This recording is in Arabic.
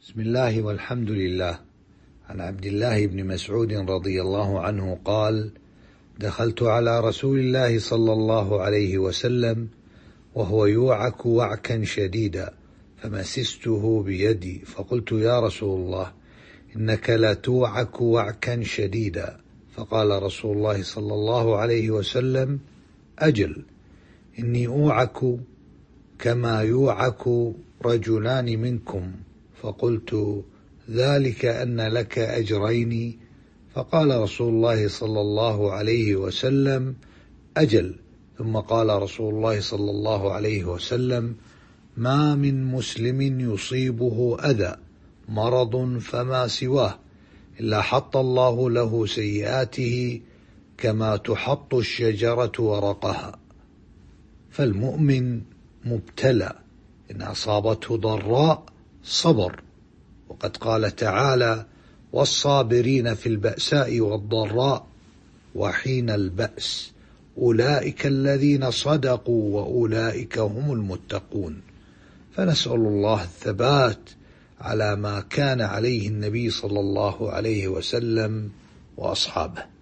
بسم الله والحمد لله. عن عبد الله بن مسعود رضي الله عنه قال: دخلت على رسول الله صلى الله عليه وسلم وهو يوعك وعكا شديدا، فمسسته بيدي فقلت: يا رسول الله، إنك لا توعك وعكا شديدا. فقال رسول الله صلى الله عليه وسلم: أجل، إني أوعك كما يوعك رجلان منكم. فقلت: ذلك أن لك أجرين. فقال رسول الله صلى الله عليه وسلم: أجل. ثم قال رسول الله صلى الله عليه وسلم: ما من مسلم يصيبه أذى مرض فما سواه إلا حط الله له سيئاته كما تحط الشجرة ورقها. فالمؤمن مبتلى، إن أصابته ضراء صبر، وقد قال تعالى: والصابرين في البأساء والضراء وحين البأس أولئك الذين صدقوا وأولئك هم المتقون. فنسأل الله الثبات على ما كان عليه النبي صلى الله عليه وسلم وأصحابه.